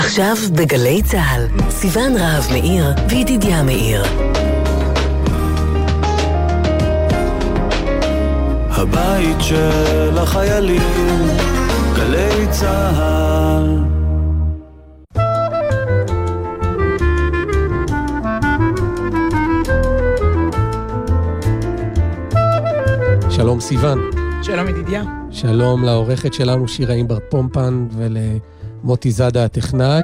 עכשיו בגלי צהל, סיוון רהב מאיר וידידיה מאיר. הבית של החיילים, גלי צהל. שלום סיוון. שלום ידידיה. שלום לעורכת שלנו שירה אימבר פומפן ולמוטי זדה הטכנאי.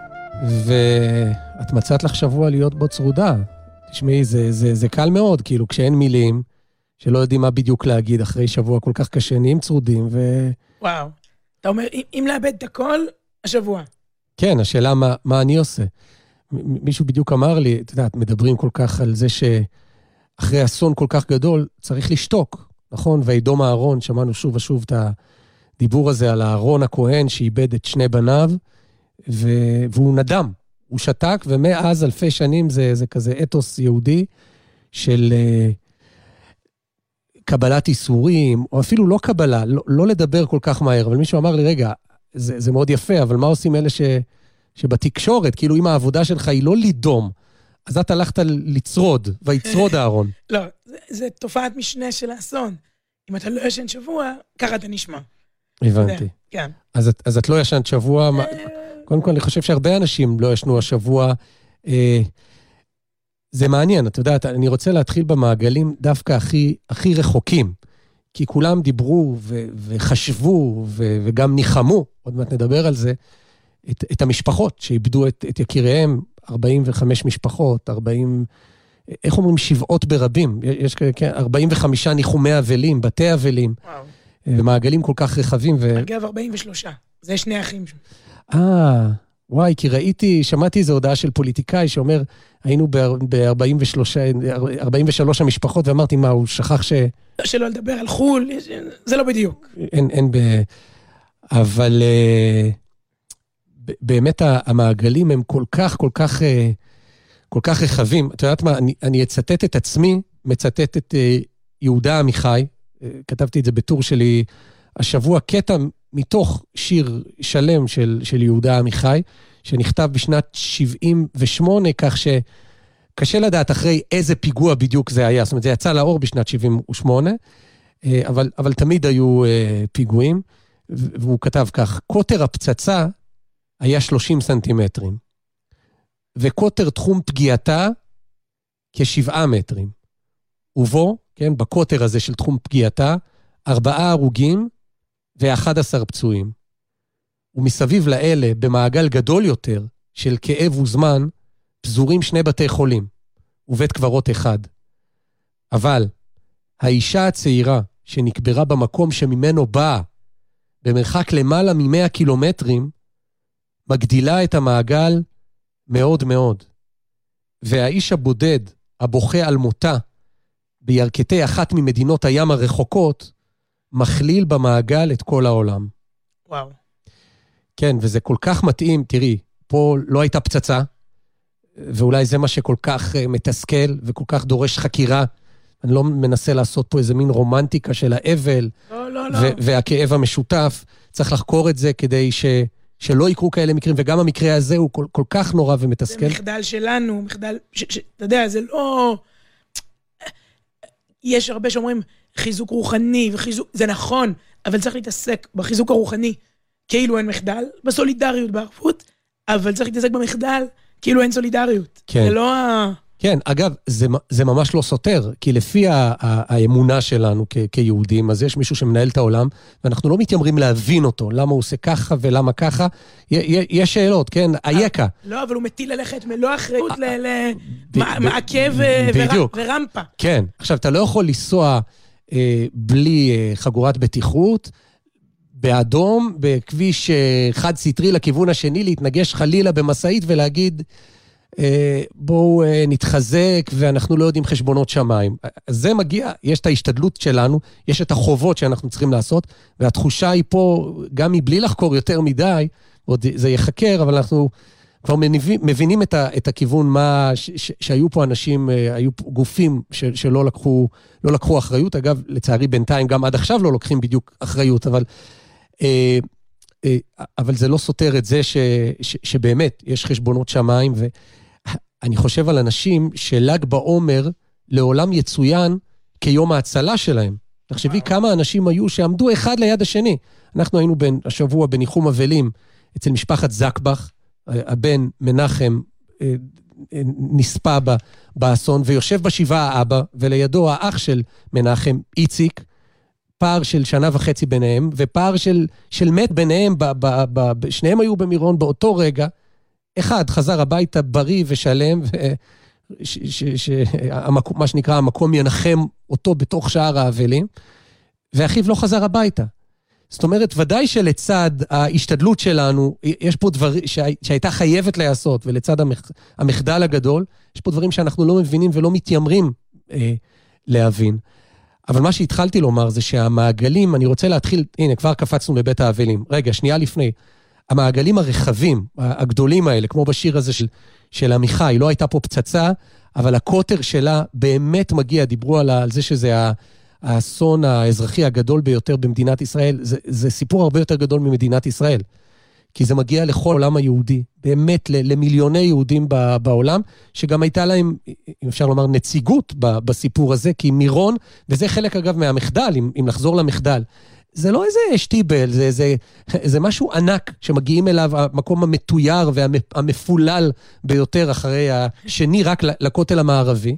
ואת מצאת לך שבוע להיות בו צרודה. תשמעי, זה קל מאוד, כאילו כשאין מילים, שלא יודעים מה בדיוק להגיד אחרי שבוע כל כך קשה, נהיים צרודים וואו. אתה אומר, אם לאבד את הכל, השבוע. כן, השאלה מה אני עושה. מישהו בדיוק אמר לי, אתה יודעת, מדברים כל כך על זה שאחרי אסון כל כך גדול, צריך לשתוק, נכון? ואידום אהרון, שמענו שוב ושוב את הדיבור הזה על אהרון הכהן, שאיבד את שני בניו, והוא נדם, הוא שתק, ומאז אלפי שנים זה כזה אתוס יהודי של קבלת איסורים, או אפילו לא קבלה, לא לדבר כל כך מהר, אבל מישהו אמר לי, רגע, זה מאוד יפה, אבל מה עושים אלה שבתקשורת, כאילו אם העבודה שלך היא לא לידום, אז את הלכת לצרוד, ויצרוד אהרון. לא, זה תופעת משנה של האסון. אם אתה לא ישן שבוע, ככה אתה נשמע. הבנתי. כן. אז את לא ישנת שבוע, קודם כל אני חושב שהרבה אנשים לא ישנו השבוע. זה מעניין, את יודעת, אני רוצה להתחיל במעגלים דווקא הכי רחוקים, כי כולם דיברו וחשבו וגם ניחמו, עוד מעט נדבר על זה, את המשפחות שאיבדו את יקיריהם, 45 משפחות, 40, איך אומרים, שבעות ברבים, יש 45 ניחומי אבלים, בתי אבלים, ומעגלים כל כך רחבים. אגב, 43, זה שני אחים. וואי, כי שמעתי איזו הודעה של פוליטיקאי שאומר, היינו ב-43 המשפחות, ואמרתי, מה, הוא שכח שלא לדבר על חול, זה לא בדיוק. אבל באמת המעגלים הם כל כך רחבים. את יודעת מה, אני אצטט את עצמי, מצטט את יהודה עמיחי, כתבתי את זה בטור שלי השבוע, קטע מתוך שיר שלם של יהודה עמיחי, שנכתב בשנת 78, כך שקשה לדעת אחרי איזה פיגוע בדיוק זה היה, זאת אומרת, זה יצא לאור בשנת 78, אבל תמיד היו פיגועים, והוא כתב כך, קוטר הפצצה היה 30 סנטימטרים, וקוטר תחום פגיעתה כ7 מטרים. ובו, כן, בקוטר הזה של תחום פגיעתה, 4 הרוגים ו11 פצועים. ומסביב לאלה, במעגל גדול יותר, של כאב וזמן, פזורים 2 בתי חולים, ובית קברות אחד. אבל, האישה הצעירה, שנקברה במקום שממנו באה, במרחק למעלה מ100 קילומטרים, מגדילה את המעגל מאוד מאוד. והאיש הבודד, הבוכה על מותה, בירכתי אחת ממדינות הים הרחוקות, מכליל במעגל את כל העולם. וואו. כן, וזה כל כך מתאים, תראי, פה לא הייתה פצצה, ואולי זה מה שכל כך מתסכל, וכל כך דורש חקירה. אני לא מנסה לעשות פה איזה מין רומנטיקה של האבל, לא. והכאב המשותף. צריך לחקור את זה כדי שלא יקרו כאלה מקרים, וגם המקרה הזה הוא כל כך נורא ומתסכל. זה מחדל שלנו, מחדל, אתה יודע, זה לא... יש הרבה שאומרים חיזוק רוחני וחיזוק, זה נכון, אבל צריך להתעסק בחיזוק הרוחני, כאילו אין מחדל, בסולידריות, בערבות, אבל צריך להתעסק במחדל, כאילו אין סולידריות. כן. זה לא כן, אגב, זה ממש לא סותר, כי לפי האמונה שלנו כיהודים, אז יש מישהו שמנהל את העולם, ואנחנו לא מתיימרים להבין אותו, למה הוא עושה ככה ולמה ככה, יש שאלות, כן, אייכה. לא, אבל הוא מטיל עליך את מלוא אחריות למעקב ורמפה. כן, עכשיו, אתה לא יכול לנסוע בלי חגורת בטיחות, באדום, בכביש חד סטרי לכיוון השני, להתנגש חלילה במסעית ולהגיד, בואו נתחזק ואנחנו לא יודעים חשבונות שמיים. זה מגיע, יש את ההשתדלות שלנו, יש את החובות שאנחנו צריכים לעשות, והתחושה היא פה, גם מבלי לחקור יותר מדי, עוד זה יחקר, אבל אנחנו כבר מבינים את הכיוון שהיו פה אנשים, היו פה גופים שלא לקחו אחריות, אגב, לצערי בינתיים גם עד עכשיו לא לוקחים בדיוק אחריות, אבל אבל זה לא סותר את זה שבאמת יש חשבונות שמיים, ואני חושב על אנשים של"ג בעומר לעולם יצוין כיום ההצלה שלהם. תחשבי כמה אנשים היו שעמדו אחד ליד השני. אנחנו היינו השבוע בניחום אבלים אצל משפחת זקבח, הבן מנחם נספה באסון, ויושב בשבעה האבא, ולידו האח של מנחם, איציק, פער של 1.5 ביניהם, ופער של מת ביניהם, שניהם היו במירון באותו רגע, אחד חזר הביתה בריא ושלם, מה שנקרא המקום ינחם אותו בתוך שער האבלים, ואחיו לא חזר הביתה. זאת אומרת, ודאי שלצד ההשתדלות שלנו, יש פה דברים שהייתה חייבת לעשות, ולצד המחדל הגדול, יש פה דברים שאנחנו לא מבינים ולא מתיימרים להבין. אבל מה שהתחלתי לומר זה שהמעגלים, אני רוצה להתחיל, הנה, כבר קפצנו לבית האבלים. רגע, שנייה לפני. המעגלים הרחבים, הגדולים האלה, כמו בשיר הזה של עמיחי, לא הייתה פה פצצה, אבל הקוטר שלה באמת מגיע, דיברו על זה שזה האסון האזרחי הגדול ביותר במדינת ישראל, זה סיפור הרבה יותר גדול ממדינת ישראל, כי זה מגיע לכל העולם היהודי, באמת למיליוני יהודים בעולם, שגם הייתה להם, אם אפשר לומר, נציגות בסיפור הזה, כי מירון, וזה חלק אגב מהמחדל, אם לחזור למחדל, זה לא איזה שטיבל, זה משהו ענק שמגיעים אליו, המקום המתויר והמפולל ביותר אחרי השני, רק לכותל המערבי,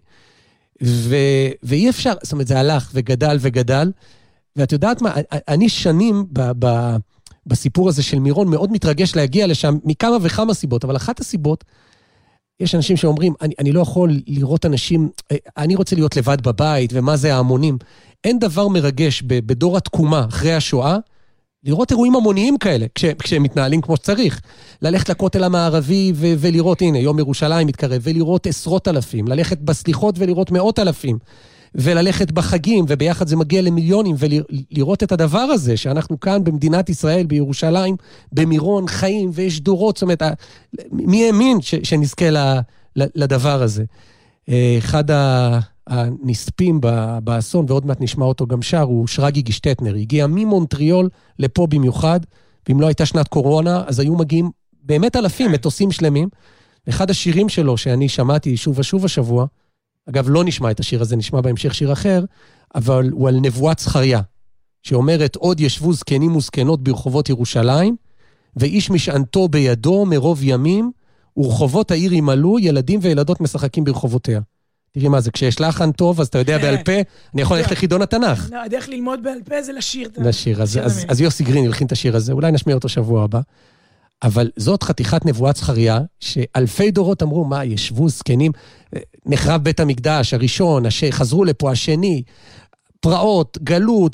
ואי אפשר, זאת אומרת, זה הלך וגדל וגדל, ואת יודעת מה, אני שנים בסיפור הזה של מירון מאוד מתרגש להגיע לשם מכמה וכמה סיבות, אבל אחת הסיבות, יש אנשים שאומרים, אני לא יכול לראות אנשים, אני רוצה להיות לבד בבית, ומה זה ההמונים. אין דבר מרגש בדור התקומה אחרי השואה, לראות אירועים המוניים כאלה, כשהם מתנהלים כמו שצריך. ללכת לכותל המערבי ולראות, הנה, יום ירושלים מתקרב, ולראות 10,000, ללכת בסליחות ולראות 100,000, וללכת בחגים, וביחד זה מגיע למיליונים, ולראות את הדבר הזה, שאנחנו כאן במדינת ישראל, בירושלים, במירון, חיים, ויש דורות, זאת אומרת, מי האמין שנזכה לדבר הזה? אחד הנספים באסון, ועוד מעט נשמע אותו גם שר, הוא שרגי גישטטנר, הגיע ממונטריול לפה במיוחד, ואם לא הייתה שנת קורונה, אז היו מגיעים באמת אלפים, מטוסים שלמים. אחד השירים שלו, שאני שמעתי שוב ושוב השבוע, אגב, לא נשמע את השיר הזה, נשמע בהמשך שיר אחר, אבל הוא על נבואת זכריה, שאומרת, עוד ישבו זקנים וזקנות ברחובות ירושלים, ואיש משענתו בידו מרוב ימים, ורחובות העיר ימלאו, ילדים וילדות משחקים ברחובותיה. תראי מה זה, כשיש לחן טוב, אז אתה יודע בעל פה, אני יכול ללכת לחידון התנ"ך. לא, הדרך ללמוד בעל פה זה לשיר. לשיר, אז יוסי גרין ילחין את השיר הזה, אולי נשמיע אותו שבוע הבא. אבל זאת חתיכת נבואת זכריה, שאלפי דורות אמרו, מה, ישבו זקנים, נחרב בית המקדש, הראשון, חזרו לפה, השני, פרעות, גלות,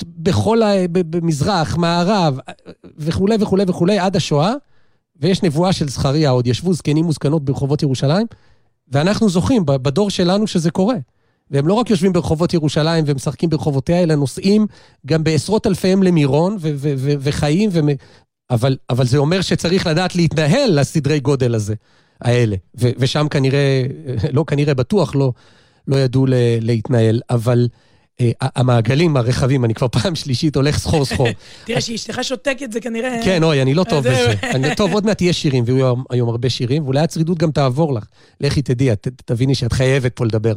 במזרח, מערב, וכו' וכו' וכו', עד השואה, ויש נבואה של זכריה, עוד ישבו זקנים וזקנות ברחובות ירושלים, ואנחנו זוכים בדור שלנו שזה קורה. והם לא רק יושבים ברחובות ירושלים ומשחקים ברחובותיה, אלא נוסעים גם בעשרות אלפיהם למירון וחיים, אבל זה אומר שצריך לדעת להתנהל לסדרי גודל האלה. ושם כנראה, לא כנראה בטוח, לא ידעו להתנהל, אבל המעגלים הרחבים, אני כבר פעם שלישית הולך סחור. תראה, שאשתך שותקת זה כנראה... כן, אוי, אני לא טוב בזה. אני טוב, עוד מעט תהיה שירים, והיו היום הרבה שירים, ואולי הצרידות גם תעבור לך. לכי תדעי, תביני שאת חייבת פה לדבר.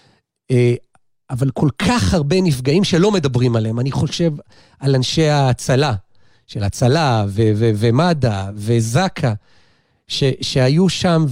אבל כל כך הרבה נפגעים שלא מדברים עליהם. אני חושב על אנשי ההצלה, של הצלה ומד"א וזק"א, שהיו שם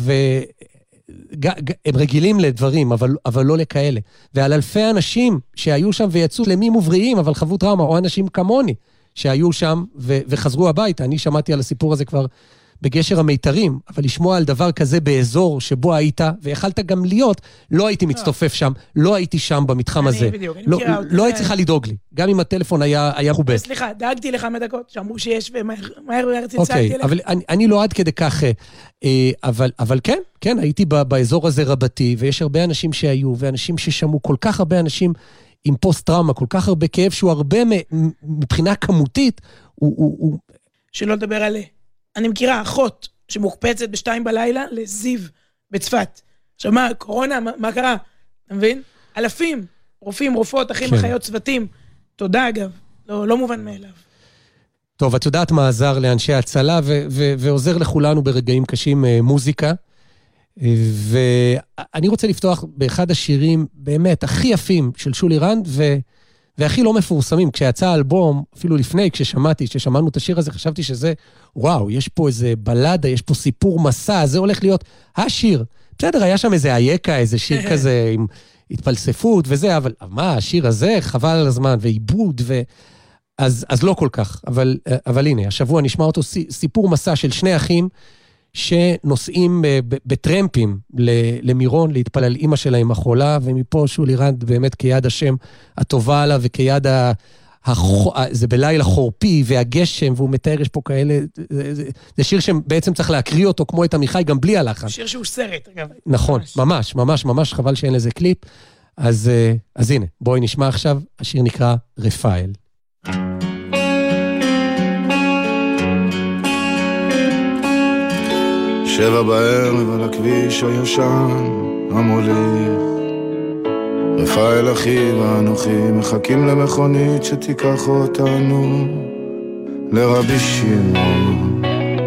הם רגילים לדברים, אבל לא לכאלה. ועל אלפי אנשים שהיו שם ויצאו למים ובריאים, אבל חוו טראומה, או אנשים כמוני, שהיו שם וחזרו הביתה. אני שמעתי על הסיפור הזה כבר בגשר המיתרים, אבל לשמוע על דבר כזה באזור שבו היית, ויכלת גם להיות, לא הייתי מצטופף שם, לא הייתי שם במתחם הזה. לא היית צריכה לדאוג לי, גם אם הטלפון היה חובה. סליחה, דאגתי לך 1 דקות, שאמרו שיש, ומהר צלצלתי לך. אבל אני לא עד כדי כך, אבל כן, הייתי באזור הזה רבתי, ויש הרבה אנשים שהיו, ואנשים ששמעו, כל כך הרבה אנשים עם פוסט-טראומה, כל כך הרבה כאב, שהוא הרבה מבחינה כמותית, שלא לדבר עליה. אני מכירה אחות שמוקפצת ב2 בלילה לזיו בצפת. עכשיו מה, קורונה, מה קרה? אתה מבין? אלפים, רופאים, רופאות, אחים, אחיות, צוותים. תודה אגב, לא מובן מאליו. טוב, את יודעת מה עזר לאנשי הצלה, ועוזר לכולנו ברגעים קשים מוזיקה. ואני רוצה לפתוח באחד השירים באמת הכי יפים של שולי רנד, והכי לא מפורסמים. כשיצא האלבום, אפילו לפני, כששמענו את השיר הזה, חשבתי שזה, וואו, יש פה איזה בלדה, יש פה סיפור מסע, זה הולך להיות השיר. בסדר, היה שם איזה אייקה, איזה שיר כזה עם התפלספות וזה, אבל מה, השיר הזה חבל על הזמן, ועיבוד, אז לא כל כך. אבל הנה, השבוע נשמע אותו סיפור מסע של שני אחים, שנוסעים בטרמפים למירון, להתפלל אמא שלהם החולה, ומפה שולי רנד באמת כיד השם הטובה עליו, וכיד זה בלילה חורפי והגשם, והוא מתאר, יש פה כאלה, זה שיר שבעצם צריך להקריא אותו כמו את עמיחי, גם בלי הלחן. שיר שהוא סרט, אגב. נכון, ממש, ממש, ממש, חבל שאין לזה קליפ. אז הנה, בואי נשמע עכשיו, השיר נקרא רפאל. שבע בערב על הכביש הישן המוליך, רפאל אחי ואנוכי מחכים למכונית שתיקח אותנו לרבי שמעון.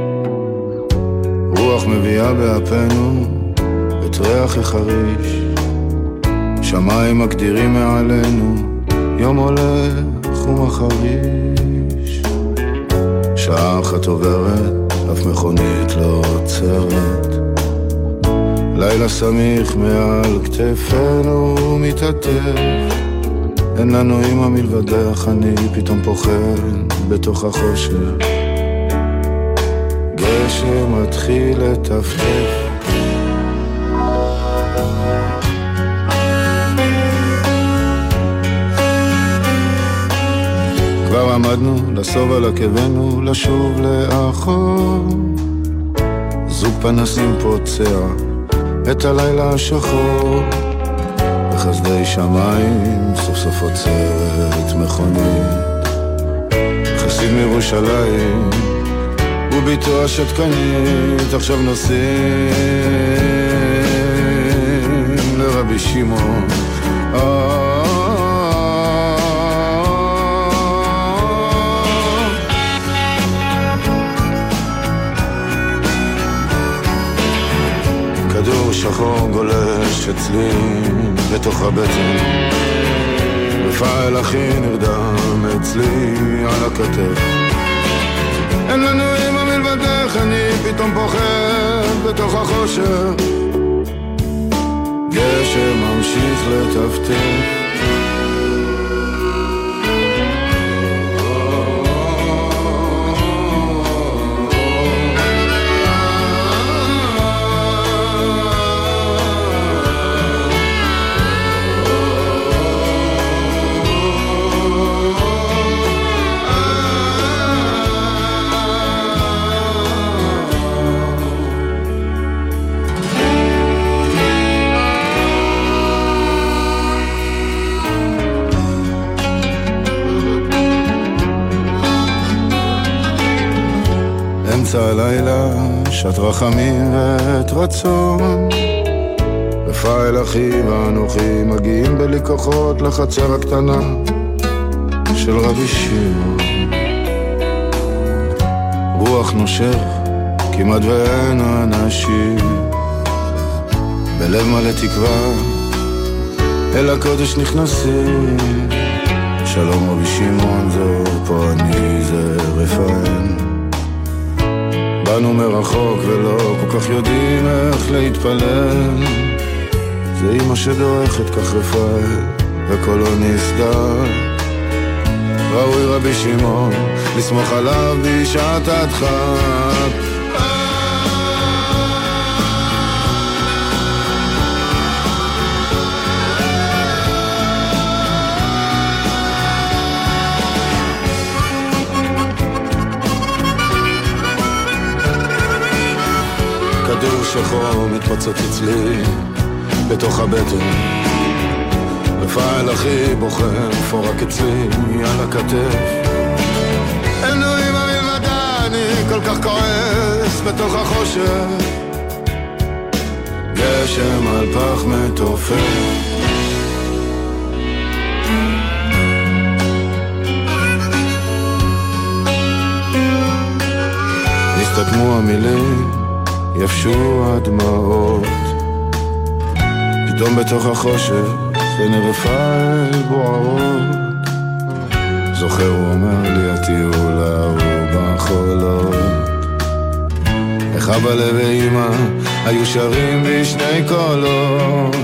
רוח מביאה באפנו את ריח החריש, שמיים מקדירים מעלינו יום הולך ומחריש. שעה אחת עוברת, אף מכונית לא עוצרת, לילה סמיך מעל כתפנו מתעטף, אין לנו אמא מלבדך, אני פתאום פוחד בתוך החושך, גשם מתחיל לטפטף. כבר עמדנו לסוב על עקבנו, לשוב לאחור, זוג פנסים פוצע את הלילה השחור, בחסדי שמיים סוף סוף עוצרת מכונית, חסיד מירושלים וביתו השתקנית, עכשיו נוסעים לרבי שמעון. כדור שחור גולש אצלי בתוך הבטן, רפאל אחי נרדם אצלי על הכתף, אין לנו אמא מלבדך, אני פתאום פוחד בתוך החושך, גשם ממשיך לטפטף. הלילה שעת רחמים ועת רצון, רפאל אחי ואנוכי מגיעים בלי כוחות לחצר הקטנה של רבי שמעון. רוח נושך כמעט ואין אנשים, בלב מלא תקווה אל הקודש נכנסים, שלום רבי שמעון, זו פה אני, זה רפאל. באנו מרחוק ולא כל כך יודעים איך להתפלל, זה אמא שדורכת כך רפאל וקולו נסדר, ראוי רבי שמעון לסמוך עליו בשעת הדחק. כדור שחור מתפוצץ אצלי בתוך הבטן, רפאל אחי בוחר פורק אצלי על הכתף, אין לו אמא מלבדה, אני כל כך כועס בתוך החושך, גשם על פח מתופף. ייעלמו המילים, יפשו הדמעות. פתאום בתוך החושך עיני רפאל בוערות. זוכר הוא אומר לי הטיול ההוא בחולות, איך אבא ואמא היו שרים בשני קולות.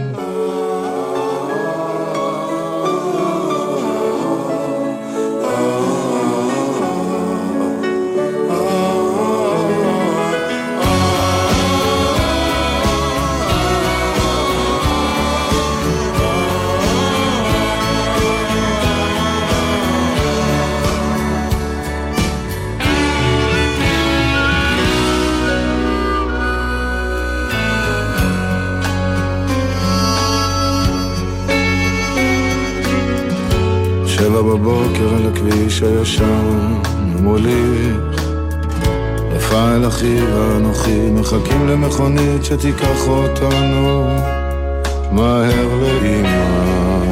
בבוקר על הכביש הישן מוליך, רפאל אחי ואנוכי מחכים למכונית שתיקח אותנו מהר לאמא.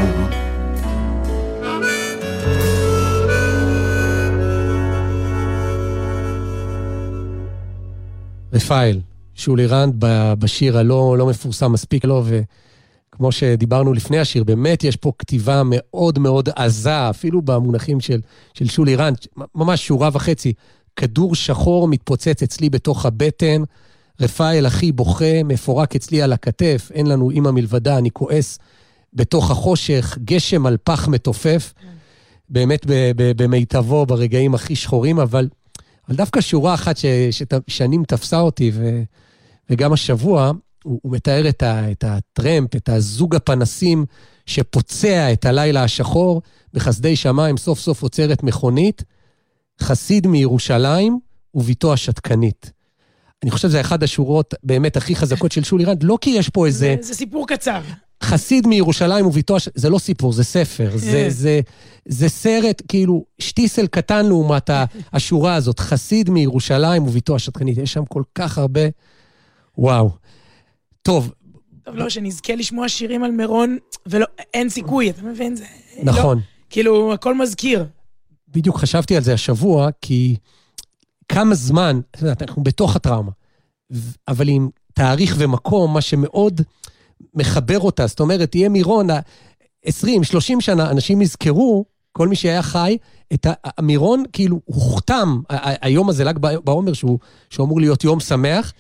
רפאל, שולי רנד בשיר הלא מפורסם מספיק לו, כמו שדיברנו לפני השיר, באמת יש פה כתיבה מאוד מאוד עזה, אפילו במונחים של שולי רנד, ממש שורה וחצי, כדור שחור מתפוצץ אצלי בתוך הבטן, רפאל אחי בוכה, מפורק אצלי על הכתף, אין לנו אמא מלבדה, אני כועס בתוך החושך, גשם על פח מתופף, באמת במיטבו, ברגעים הכי שחורים, אבל דווקא שורה אחת ששנים תפסה אותי, וגם השבוע, הוא מתאר את הטרמפ, את הזוג הפנסים שפוצע את הלילה השחור, בחסדי שמיים סוף סוף עוצרת מכונית, חסיד מירושלים וביתו השתקנית. אני חושב שזה אחד השורות באמת הכי חזקות של שולי רנד, לא כי יש פה איזה... זה סיפור קצר. חסיד מירושלים וביתו השתקנית, זה לא סיפור, זה ספר, זה סרט, כאילו, שטיסל קטן לעומת השורה הזאת, חסיד מירושלים וביתו השתקנית, יש שם כל כך הרבה, וואו. טוב, לא, שנזכה לשמוע שירים על מירון, ואין סיכוי, אתה מבין? נכון. כאילו, הכל מזכיר. בדיוק חשבתי על זה השבוע, כי כמה זמן, אתה יודע, אנחנו בתוך הטראומה, אבל עם תאריך ומקום, מה שמאוד מחבר אותה, זאת אומרת, תהיה מירון, 20, 30 שנה, אנשים יזכרו, כל מי שהיה חי, את המירון, כאילו, הוא חותם, היום הזה ל"ג בעומר, שהוא אמור להיות יום שמח,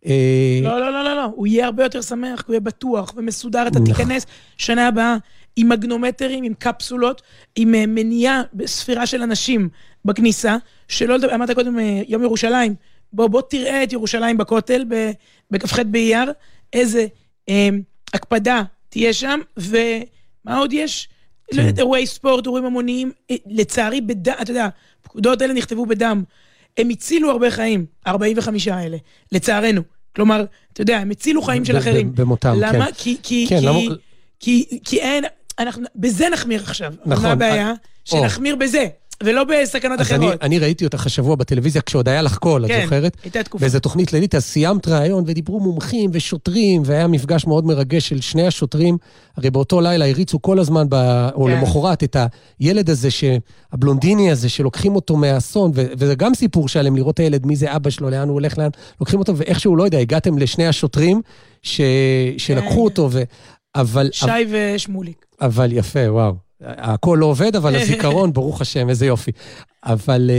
לא, הוא יהיה הרבה יותר שמח, הוא יהיה בטוח ומסודר, אתה תיכנס שנה הבאה עם מגנומטרים, עם קפסולות, עם מניעה בספירה של אנשים בכניסה, שלא לדבר, אמרת קודם יום ירושלים, בוא תראה את ירושלים בכותל, בכ"ח באייר, איזה הקפדה תהיה שם, ומה עוד יש? אירועי ספורט, אירועים המוניים, לצערי בדם, אתה יודע, פקודות האלה נכתבו בדם, הם הצילו הרבה חיים, 45 האלה, לצערנו. כלומר, אתה יודע, הם הצילו חיים של אחרים. במותם, כן. למה? כי אין, בזה נחמיר עכשיו. נכון. מה הבעיה? שנחמיר בזה, ולא בסכנות אחרות. אז אני ראיתי אותך השבוע בטלוויזיה, כשעוד היה לך קול, את זוכרת? כן, הייתה תקופה. באיזו תוכנית לילית, אז סיימת רעיון, ודיברו מומחים ושוטרים, והיה מפגש מאוד מרגש של שני השוטרים, הרי באותו לילה הריצו כל הזמן, או למחרת, את הילד הזה, הבלונדיני הזה, שלוקחים אותו מהאסון, וזה גם סיפור שלהם לראות הילד, מי זה אבא שלו, לאן הוא הולך, לאן, לוקחים אותו, ואיכשהו לא יודע, הגעתם לשני השוטרים, שלקחו אותו, שי ושמוליק. אבל יפה, וואו. הכל לא עובד, אבל הזיכרון, ברוך השם, איזה יופי. אבל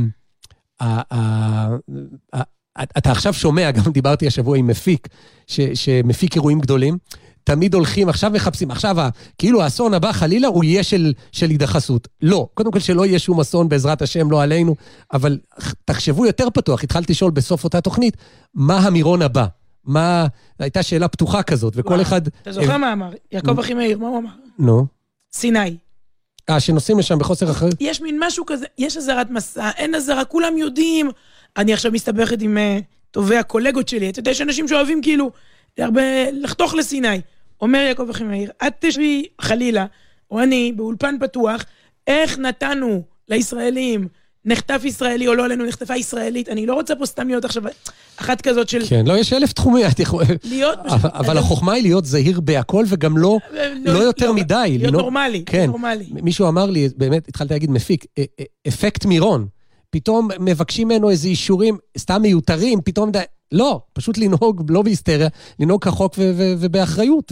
אתה עכשיו שומע, גם דיברתי השבוע עם מפיק, שמפיק אירועים גדולים, תמיד הולכים, עכשיו מחפשים, עכשיו כאילו האסון הבא חלילה הוא יהיה של הידחסות. לא, קודם כל שלא יהיה שום אסון בעזרת השם, לא עלינו, אבל תחשבו יותר פתוח, התחלתי לשאול בסוף אותה תוכנית, מה המירון הבא? הייתה שאלה פתוחה כזאת, וכל אחד... אתה זוכר מה אמר? יעקב אחימאיר, מה הוא אמר? נו. סיני. שנוסעים לשם בחוסר אחריות? יש מין משהו כזה, יש עזרת מסע, אין עזרה, כולם יודעים. אני עכשיו מסתבכת עם טובי הקולגות שלי, אתה יודע, יש אנשים שאוהבים כאילו, לחתוך לסיני. אומר יעקב אחימאיר, את תשבי חלילה, או אני, באולפן פתוח, איך נתנו לישראלים, נחטף ישראלי או לא עלינו, נחטפה ישראלית, אני לא רוצה פה סתם להיות עכשיו, אחת כזאת של... כן, לא, יש 1000 תחומי, להיות... אבל החוכמה היא להיות זהיר בהכל, וגם לא יותר מדי. להיות נורמלי. כן, מישהו אמר לי, באמת, התחלתי להגיד מפיק, אפקט מירון. פתאום מבקשים ממנו איזה אישורים, סתם מיותרים, פתאום, לא, פשוט לנהוג, לא בהיסטריה, לנהוג כחוק ובאחריות.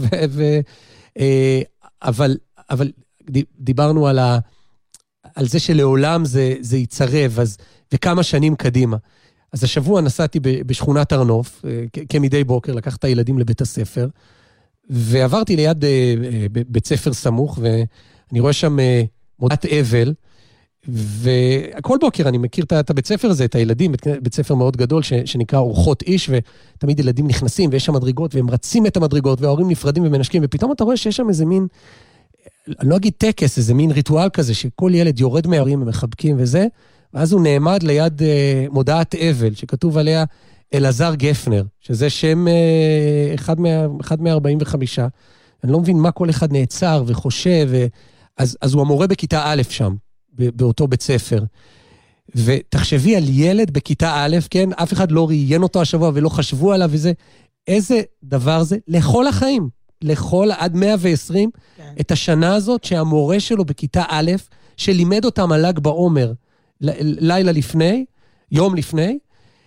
אבל דיברנו על זה שלעולם זה יצרב, וכמה שנים קדימה. אז השבוע נסעתי בשכונת ארנוף, כמדי בוקר, לקחת את הילדים לבית הספר, ועברתי ליד בית ספר סמוך, ואני רואה שם מודעת אבל, וכל בוקר אני מכיר את הבית ספר הזה, את הילדים, בית ספר מאוד גדול שנקרא אורחות איש, ותמיד ילדים נכנסים ויש שם מדרגות, והם רצים את המדרגות, וההורים נפרדים ומנשקים, ופתאום אתה רואה שיש שם איזה מין, אני לא אגיד טקס, איזה מין ריטואל כזה, שכל ילד יורד מההורים ומחבקים וזה, ואז הוא נעמד ליד מודעת אבל, שכתוב עליה אלעזר גפנר, שזה שם אחד מה-45. אני לא מבין מה כל אחד נעצר וחושב, אז הוא המורה בכיתה א' שם, באותו בית ספר. ותחשבי על ילד בכיתה א', כן? אף אחד לא ראיין אותו השבוע ולא חשבו עליו וזה. איזה דבר זה? לכל החיים. עד 120, כן. את השנה הזאת שהמורה שלו בכיתה א', שלימד אותם על ל"ג בעומר, לילה לפני, יום לפני,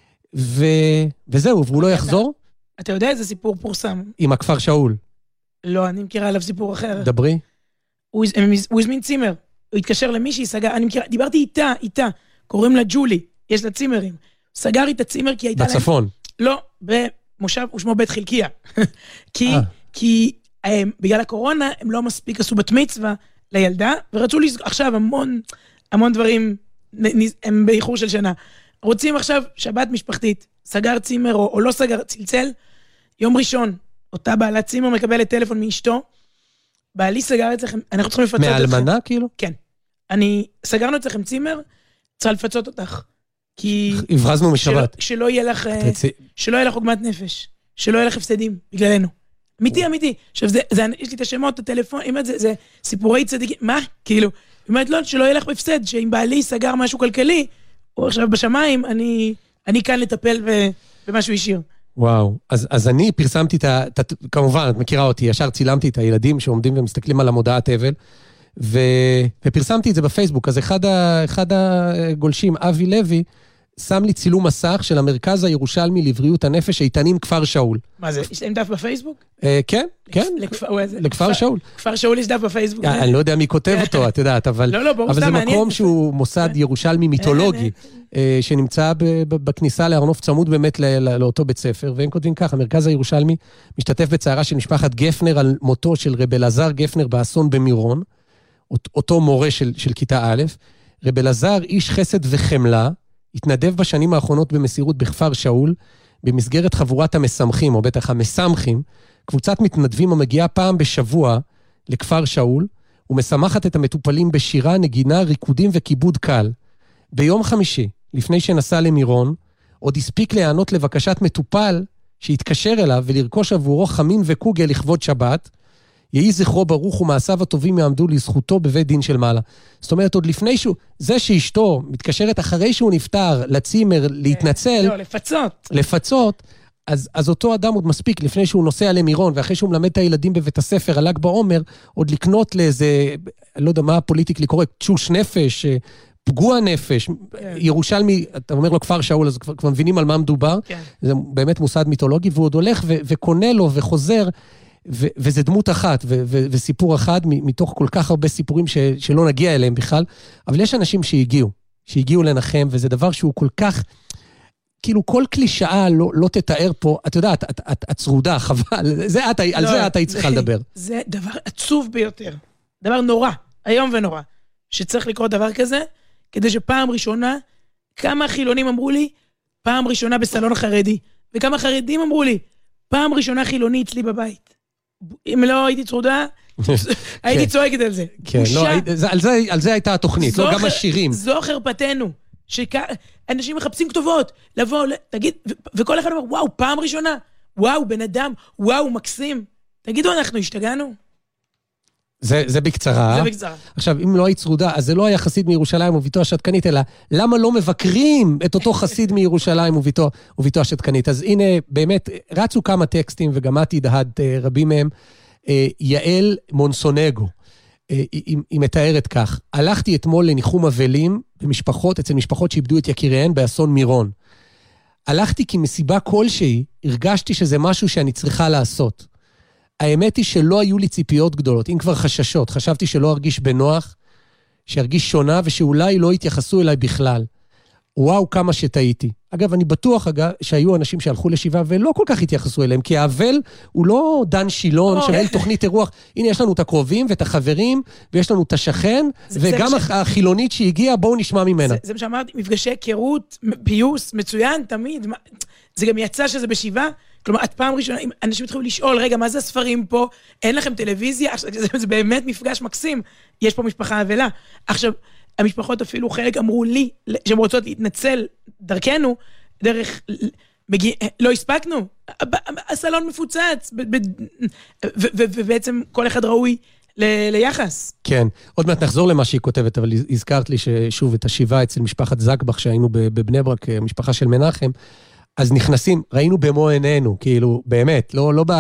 וזהו, והוא לא יחזור. אתה יודע איזה סיפור פורסם? עם הכפר שאול. לא, אני מכירה עליו סיפור אחר. דברי. הוא הזמין צימר, הוא התקשר למישהי, סגר, אני מכירה, דיברתי איתה, קוראים לה ג'ולי, יש לה צימרים. סגר איתה צימר כי הייתה בצפון. לא, במושב, ושמו בית חלקיה. כי בגלל הקורונה, הם לא מספיק עשו בת מצווה לילדה, ורצו עכשיו המון דברים, הם באיחור של שנה. רוצים עכשיו שבת משפחתית, סגר צימר או לא סגר, צלצל, יום ראשון, אותה בעלת צימר מקבלת טלפון מאשתו, בעלי סגר אצלכם, אנחנו צריכים לפצות אתכם. מהאלמנה כאילו? כן. סגרנו אצלכם צימר, צריך לפצות אותך. כי... הברזנו משבת. שלא יהיה לך עוגמת נפש, שלא יהיה לך הפסדים, בגללנו. אמיתי. עכשיו, יש לי את השמות, את הטלפון, זה סיפורי צדיקים, מה? כאילו, באמת לא, שלא יהיה לך הפסד, שאם בעלי סגר משהו כלכלי, או עכשיו בשמיים, אני כאן לטפל במשהו ישיר. וואו, אז אני פרסמתי כמובן, את מכירה אותי, ישר צילמתי את הילדים שעומדים ומסתכלים על המודעת אבל, ופרסמתי את זה בפייסבוק, אז אחד הגולשים, אבי לוי, שם לי צילום מסך של המרכז הירושלמי לבריאות הנפש, איתנים כפר שאול. מה זה, יש להם דף בפייסבוק? כן, לכפר שאול. כפר שאול יש דף בפייסבוק. אני לא יודע מי כותב אותו, את יודעת, אבל זה מקום שהוא מוסד ירושלמי מיתולוגי, שנמצא בכניסה לארנוף צמוד באמת לאותו בית ספר, והם כותבים כך, המרכז הירושלמי משתתף בצערה של משפחת גפנר על מותו של רב אלעזר גפנר באסון במירון, אותו מורה של כיתה א', רב אלעזר איש חסד וחמלה, התנדב בשנים האחרונות במסירות בכפר שאול, במסגרת חבורת המסמכים, או בטח המסמכים, קבוצת מתנדבים המגיעה פעם בשבוע לכפר שאול, ומשמחת את המטופלים בשירה, נגינה, ריקודים וכיבוד קל. ביום חמישי, לפני שנסע למירון, עוד הספיק להיענות לבקשת מטופל שהתקשר אליו ולרכוש עבורו חמין וקוגל לכבוד שבת, יהי זכרו ברוך ומעשיו הטובים יעמדו לזכותו בבית דין של מעלה. זאת אומרת, עוד לפני זה שאשתו מתקשרת אחרי שהוא נפטר לצימר להתנצל, לפצות, אז אותו אדם עוד מספיק לפני שהוא נוסע למירון, ואחרי שהוא מלמד את הילדים בבית הספר, על ל"ג בעומר, עוד לקנות לאיזה, אני לא יודע מה הפוליטיקלי קורא, תשוש נפש, פגוע נפש, ירושלמי, אתה אומר לו כפר שאול, אז כבר מבינים על מה מדובר, זה באמת מוסד מיתולוגי, והוא עוד הולך וקונה לו וחוזר, וזה דמות אחת, וסיפור אחד מתוך כל כך הרבה סיפורים שלא נגיע אליהם בכלל, אבל יש אנשים שהגיעו לנחם, וזה דבר שהוא כל כך, כאילו כל קלישאה לא תתאר פה, את יודעת, את צרודה, חבל, על זה את היית צריכה לדבר. זה דבר עצוב ביותר, דבר נורא, היום ונורא, שצריך לקרוא דבר כזה, כדי שפעם ראשונה, כמה חילונים אמרו לי, פעם ראשונה בסלון החרדי, וכמה חרדים אמרו לי, פעם ראשונה חילוני אצלי בבית. אם לא הייתי צרודה, הייתי צועקת על זה. כן, לא, על זה הייתה התוכנית, לא גם השירים. זו חרפתנו, שאנשים מחפשים כתובות, לבוא, תגיד, וכל אחד אומר, וואו, פעם ראשונה, וואו, בן אדם, וואו, מקסים. תגידו, אנחנו השתגענו? זה בקצרה. זה בקצרה. עכשיו, אם לא היית צרודה, אז זה לא היה חסיד מירושלים וביתו השתקנית, אלא למה לא מבקרים את אותו חסיד מירושלים וביתו השתקנית? אז הנה, באמת, רצו כמה טקסטים, וגם את הדהדת רבים מהם, יעל מונסונגו. היא מתארת כך, הלכתי אתמול לניחום אבלים אצל משפחות שאיבדו את יקיריהן באסון מירון. הלכתי כי מסיבה כלשהי, הרגשתי שזה משהו שאני צריכה לעשות. האמת היא שלא היו לי ציפיות גדולות, אם כבר חששות, חשבתי שלא ארגיש בנוח, שארגיש שונה ושאולי לא יתייחסו אליי בכלל. וואו, כמה שטעיתי. אגב, אני בטוח שהיו אנשים שהלכו לשבעה ולא כל כך התייחסו אליהם, כי האבל הוא לא דן שילון שמנהל תוכנית אירוח. הנה, יש לנו את הקרובים ואת החברים, ויש לנו את השכן, וגם החילונית שהגיעה, בואו נשמע ממנה. זה מה שאמרתי, מפגשי היכרות, פיוס, מצוין, תמיד. זה גם יצא שזה בשבעה. כלומר, את פעם ראשונה, אנשים התחילו לשאול, רגע, מה זה הספרים פה? אין לכם טלוויזיה? זה באמת מפגש מקסים. יש פה משפחה אבלה. עכשיו, המשפחות אפילו חלק אמרו לי, שהן רוצות להתנצל דרכנו, דרך, לא הספקנו, הסלון מפוצץ, ובעצם כל אחד ראוי ליחס. כן, עוד מעט נחזור למה שהיא כותבת, אבל הזכרת לי ששוב את השבעה אצל משפחת זקבח, שהיינו בבני ברק, משפחה של מנחם, אז נכנסים, ראינו במו עינינו, כאילו, באמת,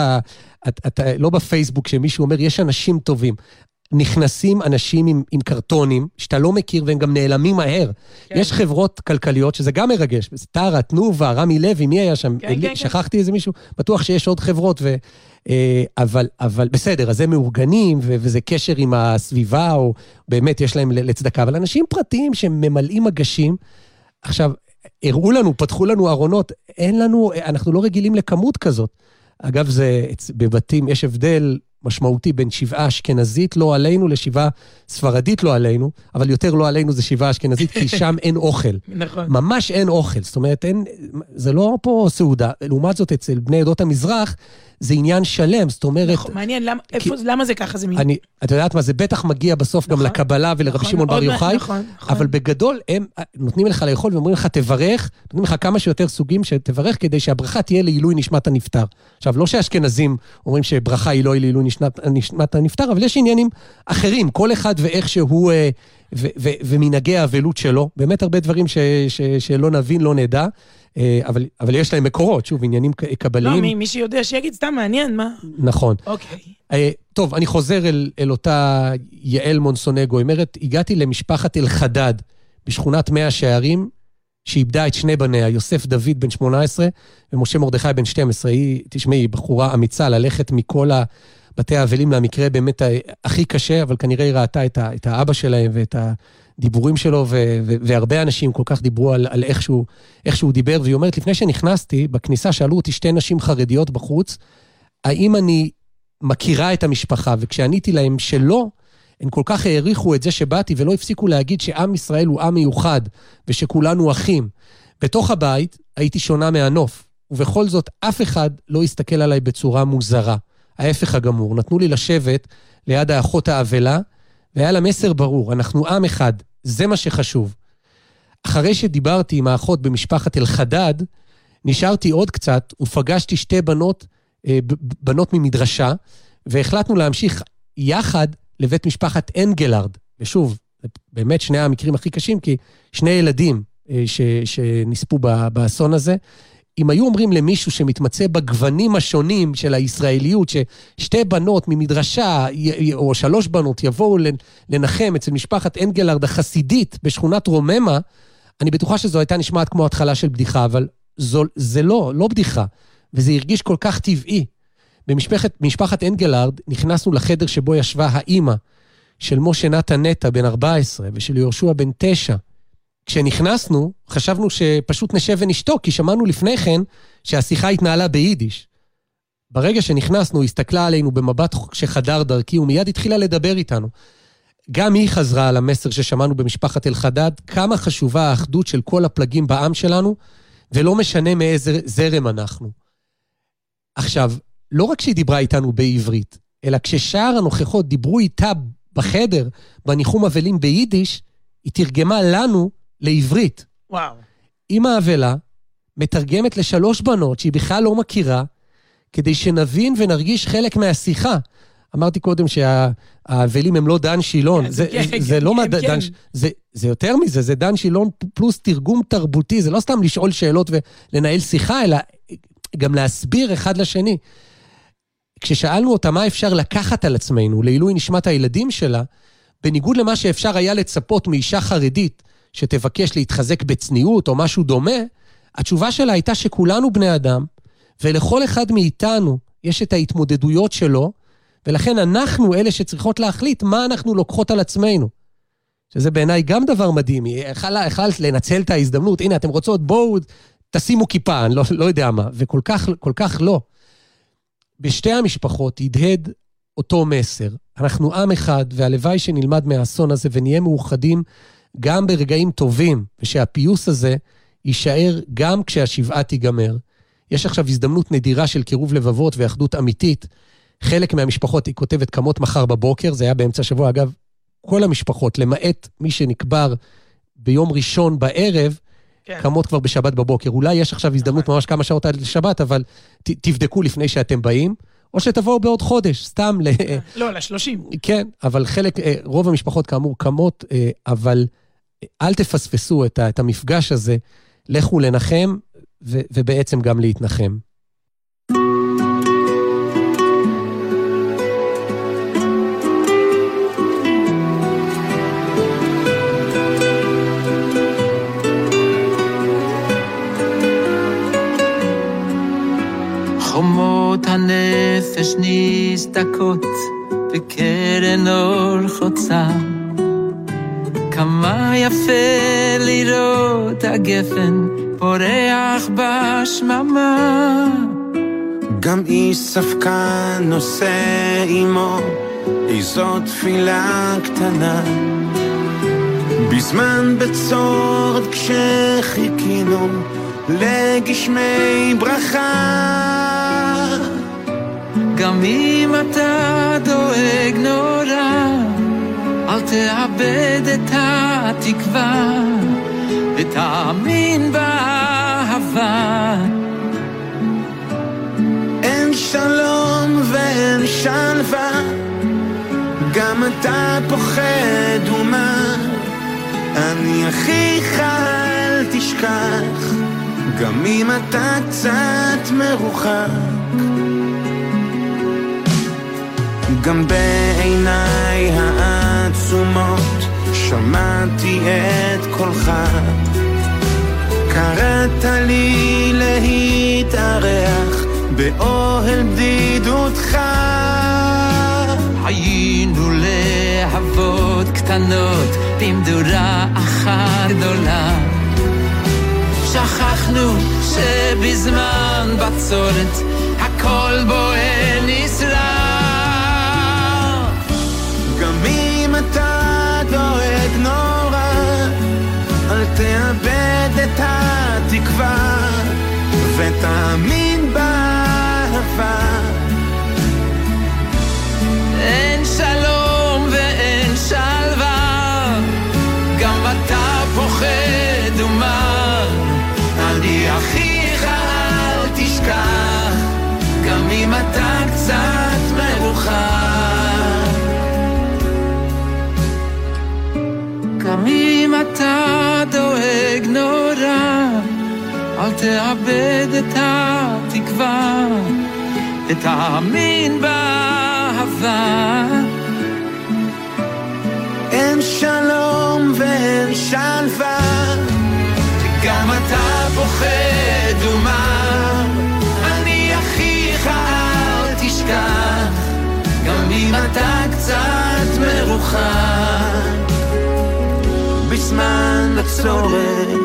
לא בפייסבוק שמישהו אומר, יש אנשים טובים. נכנסים אנשים עם קרטונים, שאתה לא מכיר, והם גם נעלמים מהר. כן. יש חברות כלכליות, שזה גם מרגש, טרה, תנובה, רמי לוי, מי היה שם? כן, שכחתי איזה מישהו? בטוח שיש עוד חברות, אבל בסדר, אז הם מאורגנים, וזה קשר עם הסביבה, או באמת יש להם לצדקה, אבל אנשים פרטיים שממלאים מגשים, עכשיו, הראו לנו, פתחו לנו ארונות, אין לנו, אנחנו לא רגילים לכמות כזאת. אגב, בבתים יש הבדל משמעותי בין שבעה אשכנזית לא עלינו לשבעה ספרדית לא עלינו, אבל יותר לא עלינו זה שבעה אשכנזית, כי שם אין אוכל. נכון. ממש אין אוכל, זאת אומרת, זה לא פה סעודה. לעומת זאת, אצל בני עדות המזרח, זה עניין שלם, זאת אומרת... נכון, מעניין, למה זה ככה? את יודעת מה, זה בטח מגיע בסוף גם לקבלה ולרבי שמעון בר יוחאי, אבל בגדול הם נותנים לך לאכול ואומרים לך תברך, נותנים לך כמה שיותר סוגים שתברך כדי שהברכה תהיה לעילוי נשמת הנפטר. עכשיו, לא שהאשכנזים אומרים שברכה היא לא לעילוי נשמת הנפטר, אבל יש עניינים אחרים, כל אחד ואיך שהוא ומנהגי האבלות שלו, באמת הרבה דברים שלא נבין, לא נדע, אבל יש להם מקורות, שוב, עניינים קבליים. לא, מי שיודע שיגיד, סתם מעניין, מה? נכון. אוקיי. טוב, אני חוזר אל אותה יעל מונסונגו, אומרת, הגעתי למשפחת אל-חדד, בשכונת 100 שערים, שאיבדה את שני בניה, יוסף דוד בן 18, ומשה מרדכי בן 12. תשמעי, בחורה אמיצה ללכת מכל בתי האבלים למקרה באמת הכי קשה, אבל כנראה היא ראתה את האבא שלהם ואת הדיבורים שלו, והרבה אנשים כל כך דיברו על איך שהוא דיבר, והיא אומרת, לפני שנכנסתי, בכניסה שאלו אותי שתי נשים חרדיות בחוץ, האם אני מכירה את המשפחה, וכשעניתי להם שלא, הם כל כך העריכו את זה שבאתי, ולא הפסיקו להגיד שעם ישראל הוא עם מיוחד, ושכולנו אחים. בתוך הבית הייתי שונה מהנוף, ובכל זאת אף אחד לא הסתכל עליי בצורה מוזרה. ההפך הגמור, נתנו לי לשבת ליד האחות האבלה, והיה לה מסר ברור, אנחנו עם אחד, זה מה שחשוב. אחרי שדיברתי עם האחות במשפחת אל-חדד, נשארתי עוד קצת, ופגשתי שתי בנות ממדרשה, והחלטנו להמשיך יחד לבית משפחת אנגלרד, ושוב, באמת שני המקרים הכי קשים, כי שני ילדים שנספו באסון הזה, אם היו אומרים למישהו שמתמצא בגוונים השונים של הישראליות, ששתי בנות ממדרשה, או 3 בנות, יבואו לנחם אצל משפחת אנגלרד החסידית בשכונת רוממה, אני בטוחה שזו הייתה נשמעת כמו התחלה של בדיחה, אבל זה לא בדיחה, וזה הרגיש כל כך טבעי. במשפחת אנגלרד נכנסנו לחדר שבו ישבה האימא של משה נתן נטה בן 14 ושל יהושע בן 9. כשנכנסנו, חשבנו שפשוט נשב ונשתוק, כי שמענו לפני כן שהשיחה התנהלה ביידיש. ברגע שנכנסנו, הסתכלה עלינו במבט שחדר דרכי, ומיד התחילה לדבר איתנו. גם היא חזרה על המסר ששמענו במשפחת אל-חדד, כמה חשובה האחדות של כל הפלגים בעם שלנו, ולא משנה מאיזה זרם אנחנו. עכשיו, לא רק שהיא דיברה איתנו בעברית, אלא כששאר הנוכחות דיברו איתה בחדר, בניחום אבלים ביידיש, היא תרגמה לנו לעברית. וואו. אמא האבלה מתרגמת ל3 בנות שהיא בכלל לא מכירה, כדי שנבין ונרגיש חלק מהשיחה. אמרתי קודם שהאבלים הם לא דן שילון, זה לא דן, זה יותר מזה, זה דן שילון פלוס תרגום תרבותי, זה לא סתם לשאול שאלות ולנהל שיחה, אלא גם להסביר אחד לשני. כששאלנו אותה מה אפשר לקחת על עצמנו, לעילוי נשמת הילדים שלה, בניגוד למה שאפשר היה לצפות מאישה חרדית, שתבקש להתחזק בצניעות או משהו דומה, התשובה שלה הייתה שכולנו בני אדם, ולכל אחד מאיתנו יש את ההתמודדויות שלו, ולכן אנחנו אלה שצריכות להחליט מה אנחנו לוקחות על עצמנו. שזה בעיניי גם דבר מדהים, יכלת לנצל את ההזדמנות, הנה אתם רוצות בואו תשימו כיפה, אני לא יודע מה, וכל כך לא. בשתי המשפחות ידהד אותו מסר, אנחנו עם אחד, והלוואי שנלמד מהאסון הזה ונהיה מאוחדים גם ברגעים טובים, ושהפיוס הזה יישאר גם כשהשבעה תיגמר. יש עכשיו הזדמנות נדירה של קירוב לבבות ואחדות אמיתית. חלק מהמשפחות, היא כותבת, קמות מחר בבוקר, זה היה באמצע השבוע, אגב, כל המשפחות, למעט מי שנקבר ביום ראשון בערב, כן. קמות כבר בשבת בבוקר. אולי יש עכשיו הזדמנות ממש כמה שעות עד לשבת, אבל תבדקו לפני שאתם באים, או שתבואו בעוד חודש, סתם לא, ל-30. כן, אבל רוב המשפחות כאמור קמות, אבל אל תפספסו את המפגש הזה, לכו לנחם, ובעצם גם להתנחם. חומות הנפש נסתקות בקרן אור חוצה, כמה יפה לראות הגפן פורח בשממה. גם איש ספקן נושא עמו איזו תפילה קטנה, בזמן בצורת כשחיכינו לגשמי ברכה. גם אם אתה דואג נורא, אל תאבד את התקווה, ותאמין באהבה. אין שלום ואין שלווה, גם אתה פוחד ומה, אני אחיך אל תשכח, גם אם אתה קצת מרוחק. גם בעיניי העצומות שמעתי את קולך, קראת לי להתארח באוהל בדידותך. היינו להבות קטנות במדורה אחת גדולה, שכחנו שבזמן בצורת הכל בוער נשרף. גם אם אתה דואג נורא, אל תאבד את התקווה, ותאמין באהבה. אין שלום ואין שלווה, גם אתה פוחד ומר, אני אחיך אל תשכח, גם אם אתה קצת מרוחק. גם אם אתה דואג נורא, אל תאבד את התקווה, ותאמין באהבה. אין שלום ואין שלווה, גם אתה פוחד ומר, אני אחיך אל תשכח, גם אם אתה קצת מרוחק. בזמן הצורת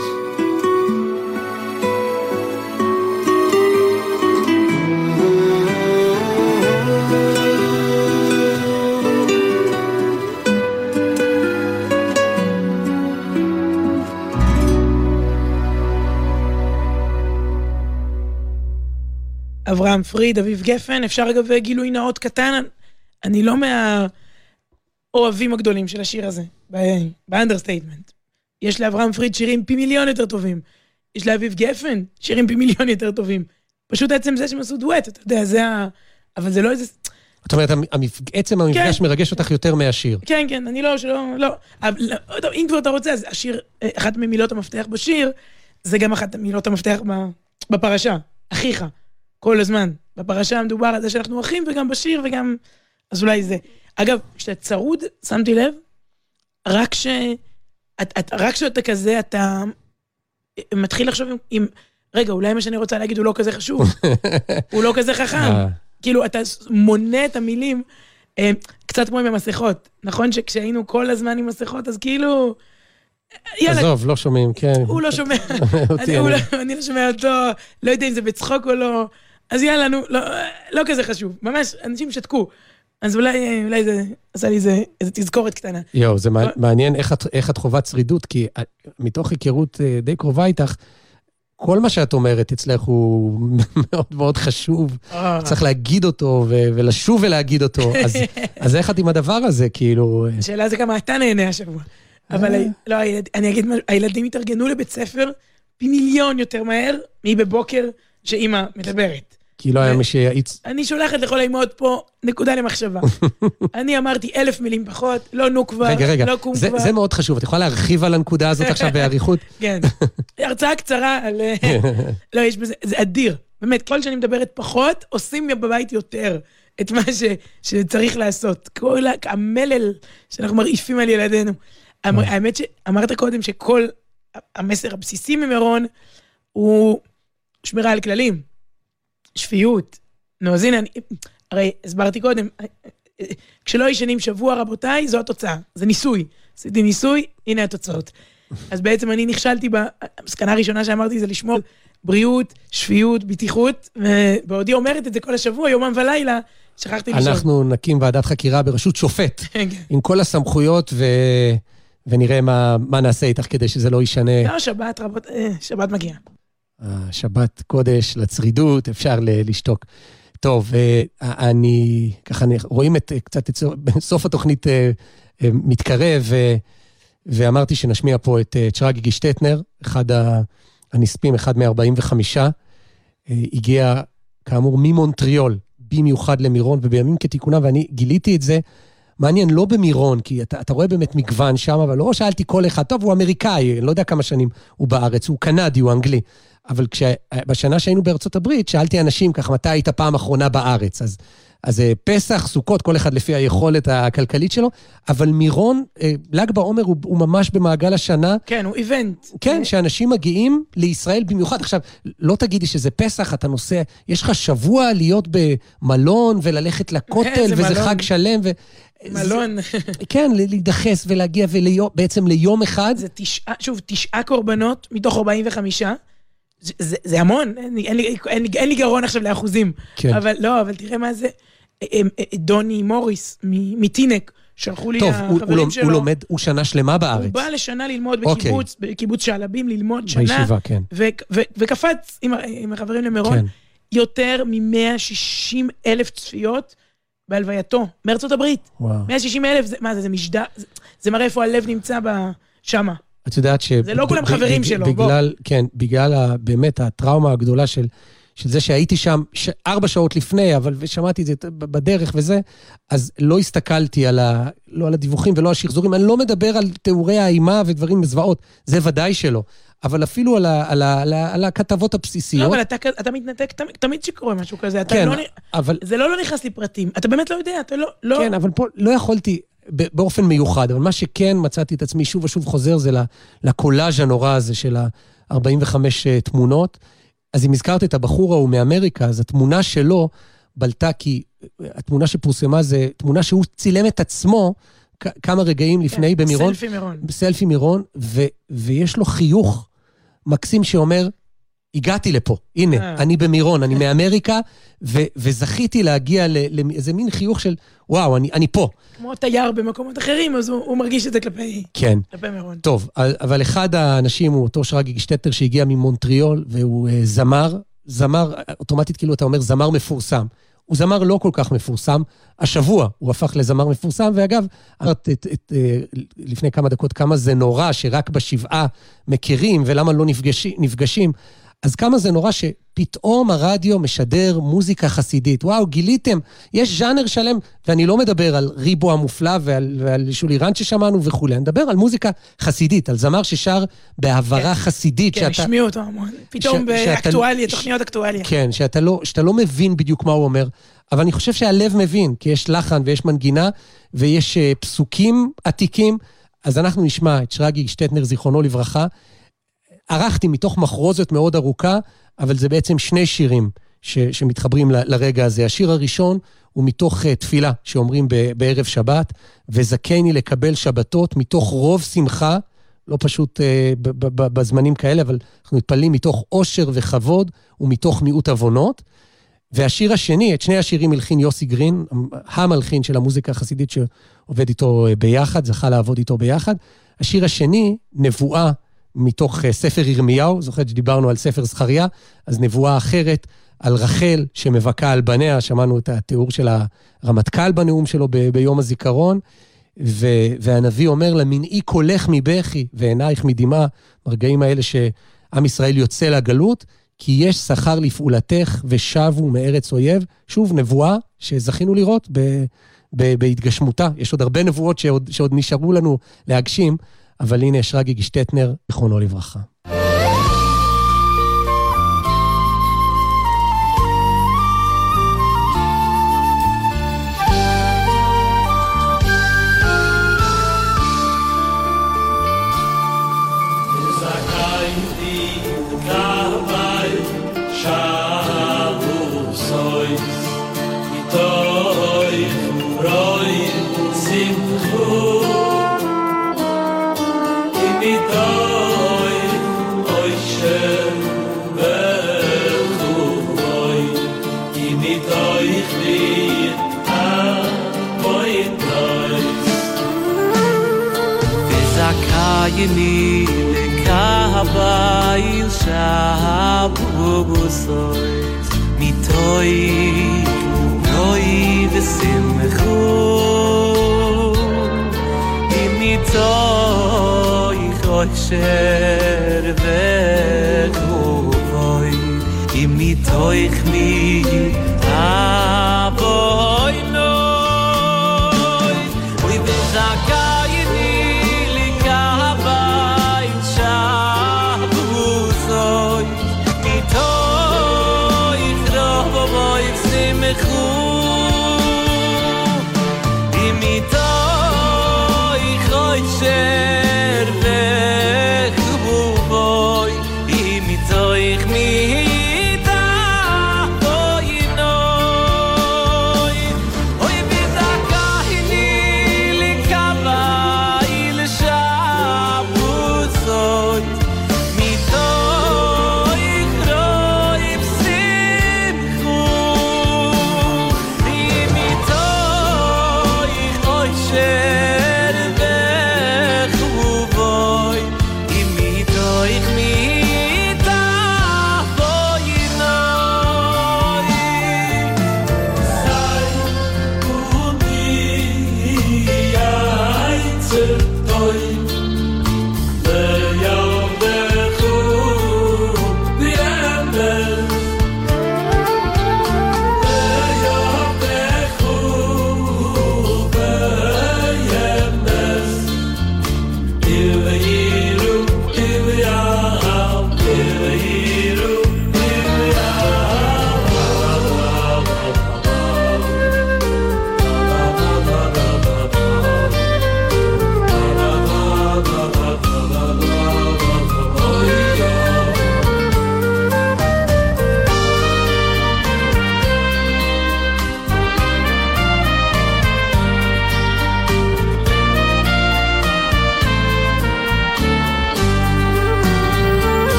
אברהם פריד, אביב גפן. אפשר אגב גילוי נאות קטן, אני לא מהאוהבים הגדולים של השיר הזה, באנדרסטייטמנט. יש לאברהם פריד שירים פי מיליון יותר טובים, יש לאביב גפן שירים פי מיליון יותר טובים, פשוט עצם זה שהם עשו דואט, אתה יודע, זה אבל זה לא איזה... זאת אומרת, עצם המפגש מרגש אותך יותר מהשיר. כן, כן, אני לא, אם כבר אתה רוצה, אז השיר, אחת ממילות המפתח בשיר, זה גם אחת ממילות המפתח בפרשה, אחיך. כל הזמן. בפרשה מדובר על זה שאנחנו אחים, וגם בשיר, וגם... אז אולי זה. אגב, כשאתה צרוד, שמתי לב, רק שאתה כזה, אתה מתחיל לחשוב עם... רגע, אולי מה שאני רוצה להגיד הוא לא כזה חשוב. הוא לא כזה חכם. כאילו, אתה מונה את המילים, קצת כמו עם המסכות. נכון שכשהיינו כל הזמן עם מסכות, אז כאילו... עזוב, לא שומעים, כן. הוא לא שומע. אני לא שומע אותו, לא יודע אם זה בצחוק או לא. אז יאללה, לא כזה חשוב. ממש, אנשים שתקו. אז אולי זה עשה לי איזה תזכורת קטנה. יו, זה מעניין איך את חובת שרידות, כי מתוך היכרות די קרובה איתך, כל מה שאת אומרת אצלך הוא מאוד מאוד חשוב. צריך להגיד אותו ולשוב ולהגיד אותו. אז איך את עם הדבר הזה, כאילו... השאלה זה כמה אתה נהנה השבוע. אבל לא, אני אגיד, הילדים התארגנו לבית ספר פי מיליון יותר מהר, מבבוקר שאמא מדברת. כי לא היה מי שיעיץ. אני שולחת לכל האמהות פה נקודה למחשבה. אני אמרתי 1,000 מילים פחות, לא נו כבר, לא קום כבר. זה מאוד חשוב, את יכולה להרחיב על הנקודה הזאת עכשיו בעריכות? כן. הרצאה קצרה על... לא, יש בזה, זה אדיר. באמת, כל שאני מדברת פחות, עושים בבית יותר את מה שצריך לעשות. כל המלל שאנחנו מרעיפים על ילדינו. האמת שאמרת קודם שכל המסר הבסיסי ממירון הוא שמירה על כללים. שפיות. נו, אז הנה, הרי הסברתי קודם, כשלא ישנים שבוע, רבותיי, זו התוצאה. זה ניסוי. עשיתי ניסוי, הנה התוצאות. אז בעצם אני נכשלתי במסקנה הראשונה שאמרתי, זה לשמור בריאות, שפיות, בטיחות, ובעודי אומרת את זה כל השבוע, יומם ולילה, שכחתי לשאול. אנחנו נקים ועדת חקירה בראשות שופט, עם כל הסמכויות, ונראה מה נעשה איתך כדי שזה לא ישנה. לא, שבת, רבות, שבת מגיע. שבת קודש, לצרידות, אפשר לשתוק. טוב, ככה רואים קצת את סוף התוכנית מתקרב, ואמרתי שנשמיע פה את צ'רגי גישטטנר, אחד הנספים, אחד מ-45, הגיע כאמור ממונטריול, במיוחד למירון, ובימים כתיקונה, ואני גיליתי את זה, מעניין, לא במירון, כי אתה רואה באמת מגוון שם, אבל לא שאלתי כל אחד, טוב, הוא אמריקאי, לא יודע כמה שנים הוא בארץ, הוא קנדי, הוא אנגלי, אבל בשנה שהיינו בארצות הברית, שאלתי אנשים ככה, מתי היית פעם אחרונה בארץ, אז פסח, סוכות, כל אחד לפי היכולת הכלכלית שלו, אבל מירון, ל"ג בעומר הוא ממש במעגל השנה. כן, הוא איבנט. כן, שאנשים מגיעים לישראל במיוחד. עכשיו, לא תגידי שזה פסח, אתה נוסע, יש לך שבוע להיות במלון וללכת לכותל, וזה חג שלם. מלון. כן, להידחס ולהגיע בעצם ליום אחד. זה 9 קורבנות מתוך 45. זה המון, אין לי גרון עכשיו לאחוזים. אבל לא, אבל תראה מה זה. דוני מוריס מטינק, שלחו לי החברים שלו. טוב, הוא לומד, הוא שנה שלמה בארץ. הוא בא לשנה ללמוד בקיבוץ שעלבים, ללמוד שנה. בישיבה, כן. וקפץ עם החברים למירון, יותר מ-160,000 צפיות בהלווייתו, מארצות הברית. 160,000, מה זה, זה משדה, זה מראה איפה הלב נמצא שמה. את יודעת זה לא כולם חברים שלו. כן, בגלל באמת הטראומה הגדולה של זה שהייתי שם 4 שעות לפני, אבל ושמעתי את זה בדרך וזה, אז לא הסתכלתי לא על הדיווחים ולא על השחזורים, אני לא מדבר על תיאורי האימה ודברים מזוועות, זה ודאי שלא, אבל אפילו על הכתבות הבסיסיות. לא, אבל אתה מתנתק תמיד שקורה משהו כזה, כן, זה לא נכנס לי פרטים, אתה באמת לא יודע, אתה לא... כן, אבל פה לא יכולתי... באופן מיוחד, אבל מה שכן מצאתי את עצמי שוב ושוב חוזר, זה לקולאז' הנורא הזה של 45 תמונות. אז אם הזכרת את הבחור ההוא מאמריקה, אז התמונה שלו בלטה, כי התמונה שפורסמה זה תמונה שהוא צילם את עצמו כמה רגעים לפני במירון. סלפי מירון. בסלפי מירון, ויש לו חיוך מקסים שאומר, הגעתי לפה, הנה, אני במירון, אני מאמריקה, וזכיתי להגיע לאיזה מין חיוך של, וואו, אני פה. כמו תייר במקומות אחרים, אז הוא מרגיש את זה כלפי מירון. טוב, אבל אחד האנשים הוא אותו צ'רגי גישטטנר שהגיע ממונטריול, והוא זמר, אוטומטית כאילו אתה אומר, זמר מפורסם. הוא זמר לא כל כך מפורסם, השבוע הוא הפך לזמר מפורסם, ואגב, לפני כמה דקות, כמה זה נורא שרק בשבעה מכירים, ולמה לא נפגשים, אז כמה זה נורא שפתאום הרדיו משדר מוזיקה חסידית. וואו, גיליתם, יש ז'אנר שלם, ואני לא מדבר על ריבו המופלא ועל שולירן ששמענו וכו', אני מדבר על מוזיקה חסידית, על זמר ששר בעברה חסידית. כן, השמיעו אותו המון. פתאום באקטואליה, תוכניות אקטואליה. כן, שאתה לא מבין בדיוק מה הוא אומר, אבל אני חושב שהלב מבין, כי יש לחן ויש מנגינה, ויש פסוקים עתיקים, אז אנחנו נשמע את שרגי שטטנר, זיכרונו לברכה, ערכתי מתוך מחרוזת מאוד ארוכה, אבל זה בעצם שני שירים שמתחברים לרגע הזה. השיר הראשון הוא מתוך תפילה שאומרים בערב שבת, וזכני לקבל שבתות מתוך רוב שמחה, לא פשוט בזמנים כאלה, אבל אנחנו מתפללים מתוך עושר וכבוד ומתוך מיעוט אבונות. והשיר השני, את שני השירים מלחין יוסי גרין, המלחין של המוזיקה החסידית שעובד איתו ביחד, זכה לעבוד איתו ביחד. השיר השני, נבואה, מתוך ספר ירמיהו, זוכרת שדיברנו על ספר זכריה, אז נבואה אחרת על רחל שמבכה על בניה, שמענו את התיאור של הרמטכ"ל בנאום שלו ביום הזיכרון, והנביא אומר לה, מנעי קולך מבכי ועינייך מדמעה, ברגעים האלה שעם ישראל יוצא לגלות, כי יש שכר לפעולתך ושבו מארץ אויב. שוב, נבואה שזכינו לראות בהתגשמותה. יש עוד הרבה נבואות שעוד נשארו לנו להגשים, אבל הנה שרגי שטטנר, זיכרונו לברכה. ימי לקהל שבוסות מתוי רוי ושמחו מתוי חושר וחובוי מתוי חמי אבוי נוי ובזקה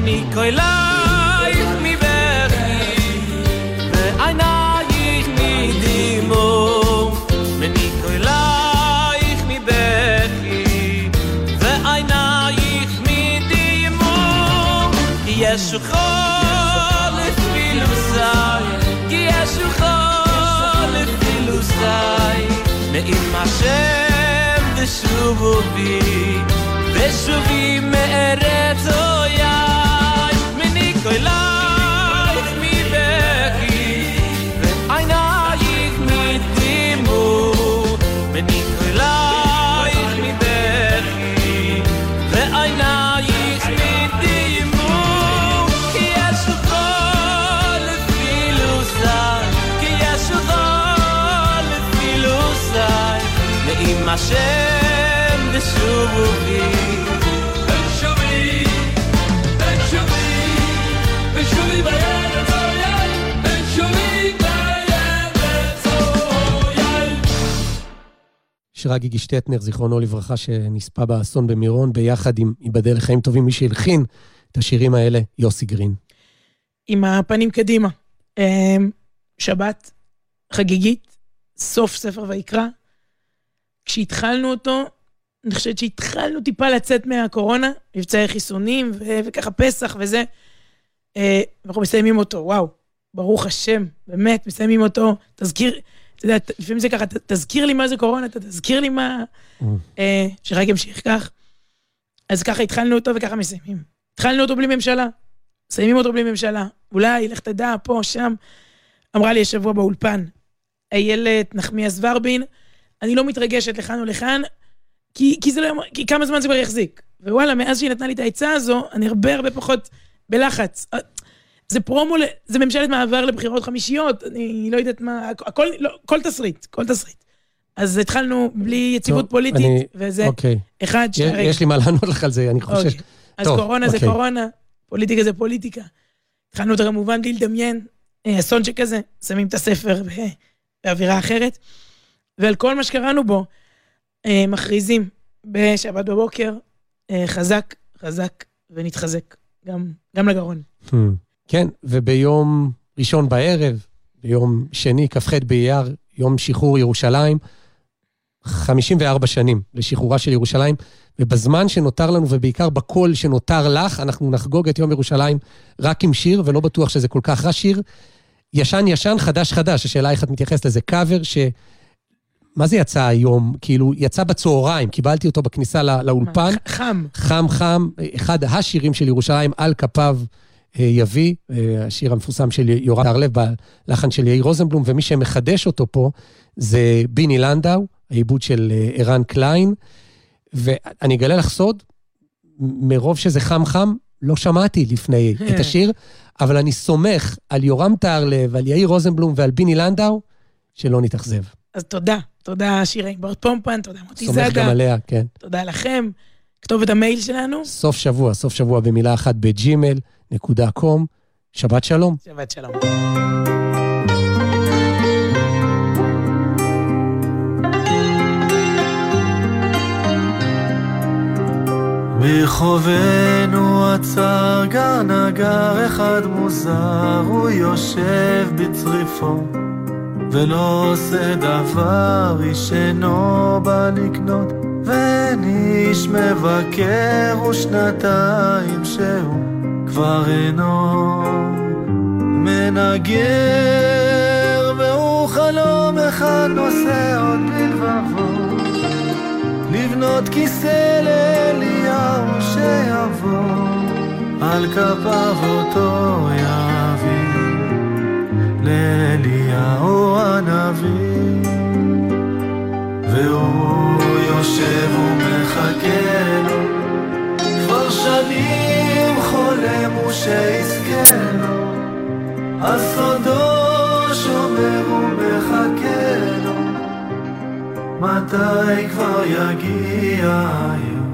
מניקולייך מבכי ועינייך מדימו מניקולייך מבכי ועינייך מדימו כי יש חול לפילוסי כי יש חול לפילוסי נעים השם ושובו בי ושובי מארץ אויי מניקולייך מבכי ועינייך מדימו מניקולייך מבכי ועינייך מדימו כי יש חול לפילוסי כי יש חול לפילוסי נעים השם ושובו בי שרגי גישטטנר, זיכרונו לברכה, שנספה באסון במירון, ביחד עם ייבדל לחיים טובים, מי שהלחין את השירים האלה, יוסי גרין. עם הפנים קדימה. שבת חגיגית, סוף ספר ויקרא. כשהתחלנו אותו, אני חושבת שהתחלנו טיפה לצאת מהקורונה, מבצעי חיסונים וככה פסח וזה. אנחנו מסיימים אותו, וואו, ברוך השם, באמת, מסיימים אותו, תזכיר, אתה יודע, לפעמים זה ככה, תזכיר לי מה זה קורונה, תזכיר לי מה, שרק ימשיך כך. אז ככה התחלנו אותו וככה מסיימים. התחלנו אותו בלי ממשלה, מסיימים אותו בלי ממשלה, אולי, לך תדע, פה, שם, אמרה לי השבוע באולפן, איילת נחמיאס ורבין, אני לא מתרגשת לכאן או לכאן, כי זה לא, כי כמה זמן זה כבר יחזיק. ווואלה, מאז שהיא נתנה לי את העצה הזו, אני הרבה פחות בלחץ. זה פרומו, זה ממשלת מעבר לבחירות חמישיות, אני לא יודעת מה, הכל, לא, כל תסריט. אז התחלנו בלי יציבות פוליטית, וזה אחד שהרגע. יש לי מה לענות לך על זה, אני חושב. אז קורונה זה קורונה, פוליטיקה זה פוליטיקה. התחלנו אותה כמובן בלי לדמיין, אסון שכזה, שמים את הספר באווירה אחרת, ועל כל מה שקראנו בו, מכריזים בשבת בבוקר, חזק ונתחזק, גם לגרון. כן, וביום ראשון בערב, ביום שני, כ"ח באייר, יום שחרור ירושלים, 54 שנים לשחרורה של ירושלים, ובזמן שנותר לנו, ובעיקר בקול שנותר לך, אנחנו נחגוג את יום ירושלים רק עם שיר, ולא בטוח שזה כל כך רע שיר, ישן, חדש, השאלה איך את מתייחסת לזה, קאבר מה זה יצא היום? כאילו, יצא בצהריים, קיבלתי אותו בכניסה לאולפן. חם, אחד השירים של ירושלים, על כפיו יביא, השיר המפורסם של יורם טהרלב, בלחן של יאיר רוזנבלום, ומי שמחדש אותו פה, זה ביני לנדאו, העיבוד של ערן קליין, ואני אגלה לך סוד, מרוב שזה חם, לא שמעתי לפני את השיר, אבל אני סומך על יורם טהרלב, על יאיר רוזנבלום ועל ביני לנדאו, שלא נתאכזב. אז תודה שירי ברד פומפן, תודה מוטי זאדה. סומך גם עליה, כן. תודה לכם. כתוב את המייל שלנו. סוף שבוע במילה אחת ב@gmail.com. שבת שלום. שבת שלום. ברחובנו עצר גר נגר אחד מוזר, הוא יושב בצריפו ולא עושה דבר, איש אינו בא לקנות ואין איש מבקר, ושנתיים שהוא כבר אינו מנגר, והוא חלום אחד נושא עוד בלבבו, לבנות כיסא לאליהו שיבוא, על כפיו אותו יביא לאליהו הנביא, והוא יושב ומחכה לו, כבר שנים חולם הוא שיזכה לו, הסודו שומר ומחכה לו, מתי כבר יגיע היום?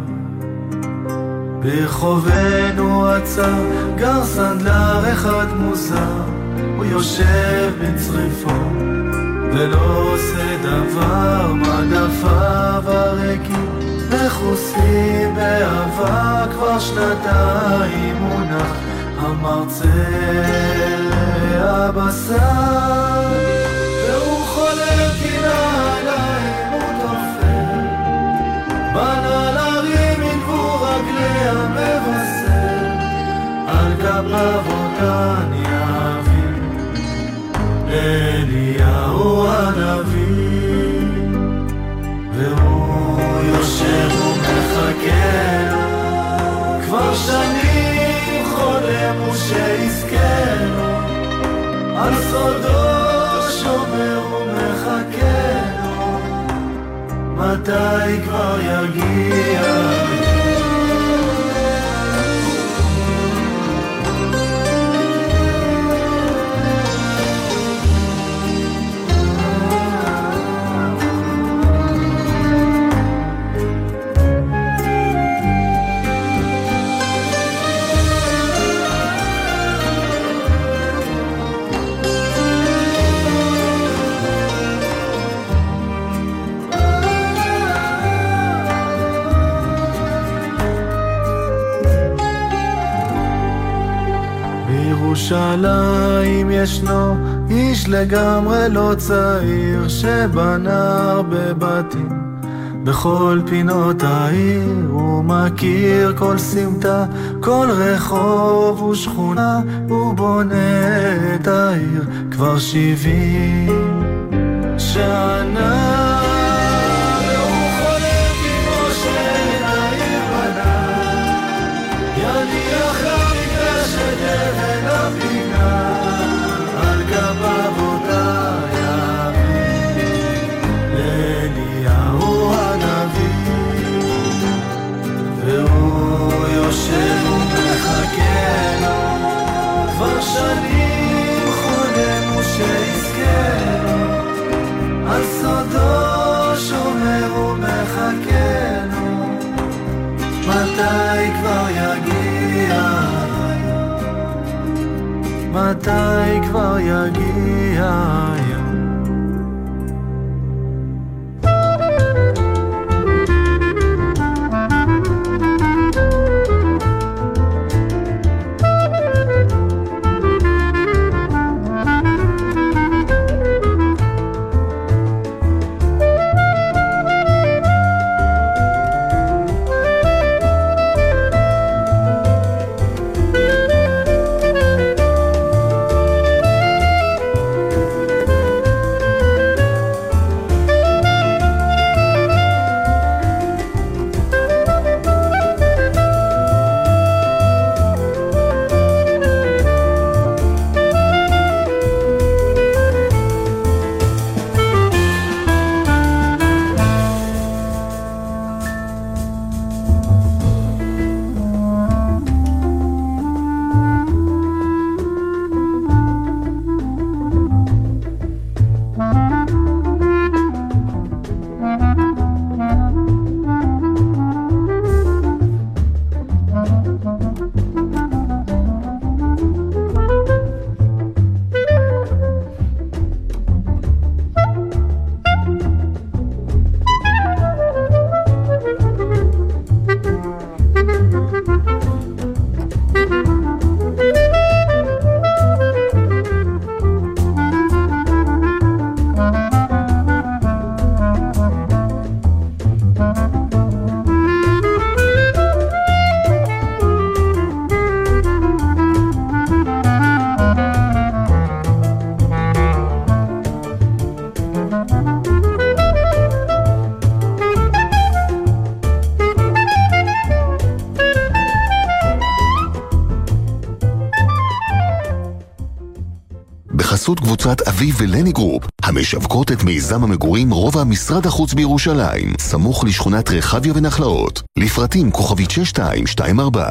ברחובנו עצר גר סנדלר אחד מוזר, הוא יושב בצריפו ולא עושה דבר, מדפיו הריקים מכוסים באהבה, כבר שנתיים הוא נח מרצה הבשר והוא חולם כי נעליים הוא תופר בנה להרים מנבור רגלי המבשר על כפיו אותן יביא אליהו הנביא והוא יושב ומחכה כבר שנים חולם הוא שיזכה לו על סודו שומר ומחכה לו מתי כבר יגיע בירושלים ישנו איש לגמרי לא צעיר שבנה הרבה בתים בכל פינות העיר הוא מכיר כל סמטה כל רחוב ושכונה הוא בונה את העיר כבר 70 שנה והוא חולם כמו של העיר בנה יניח למקדשת אבן הפינה על כפיו אותה יביא לאליהו הנביא והוא יושב ומחכה לו כבר שנים חולם ושיזכה לו על סודו שומר ומחכה לו מתי כבר יגיע מתי כבר יגיע היום בחסות קבוצת אביב ולני גרופ, המשווקות את מיזם המגורים רובע משרד החוץ בירושלים, סמוך לשכונת רחביה ונחלאות. לפרטים כוכבית 6224.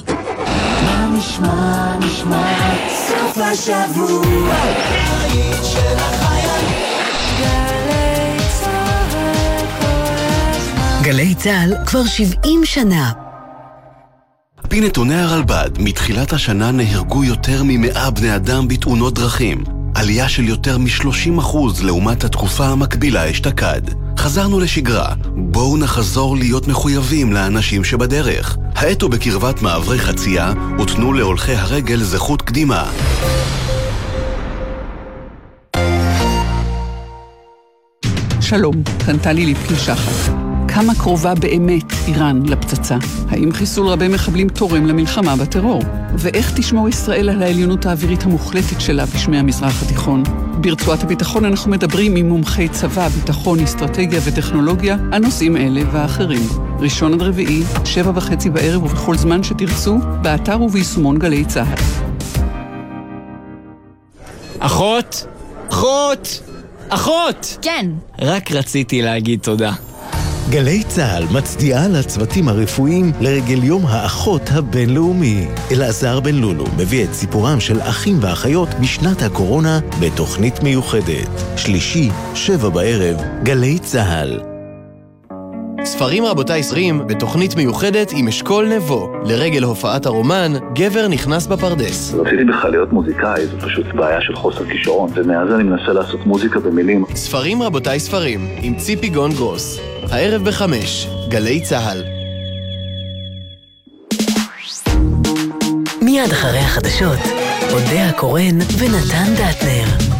מה נשמע, נשמע, סוף השבוע, העיד של החיילים. גלי צהל כל הזמן. גלי צהל כבר 70 שנה. על פי נתוני הרלב"ד, מתחילת השנה נהרגו יותר מ100 בני אדם בתאונות דרכים. עלייה של יותר מ-30% לעומת התקופה המקבילה אשתקד. חזרנו לשגרה, בואו נחזור להיות מחויבים לאנשים שבדרך. האטו בקרבת מעברי חצייה ותנו להולכי הרגל זכות קדימה. שלום, כאן טלי ליפקין שחר. כמה קרובה באמת איראן לפצצה? האם חיסול רבי מחבלים תורם למלחמה בטרור? ואיך תשמור ישראל על העליונות האווירית המוחלטת שלה בשמי המזרח התיכון? ברצועת הביטחון אנחנו מדברים עם מומחי צבא, ביטחון, אסטרטגיה וטכנולוגיה על נושאים אלה ואחרים. ראשון עד רביעי, 7:30 בערב ובכל זמן שתרצו, באתר וביישומון גלי צהל. אחות? אחות? אחות! כן. רק רציתי להגיד תודה. גלי צהל מצדיעה לצוותים הרפואיים לרגל יום האחות הבינלאומי. אלעזר בן לולו מביא את סיפורם של אחים ואחיות בשנת הקורונה בתוכנית מיוחדת. שלישי, 7 בערב, גלי צהל. ספרים רבותיי ספרים בתוכנית מיוחדת עם אשכול נבו. לרגל הופעת הרומן, גבר נכנס בפרדס. רציתי בכלל להיות מוזיקאי, זו פשוט בעיה של חוסר כישרון, ומאז אני מנסה לעשות מוזיקה במילים. ספרים רבותיי ספרים עם ציפי גון גרוס. הערב ב5, גלי צהל. מיד אחרי החדשות, אודיה קורן ונתן דטנר.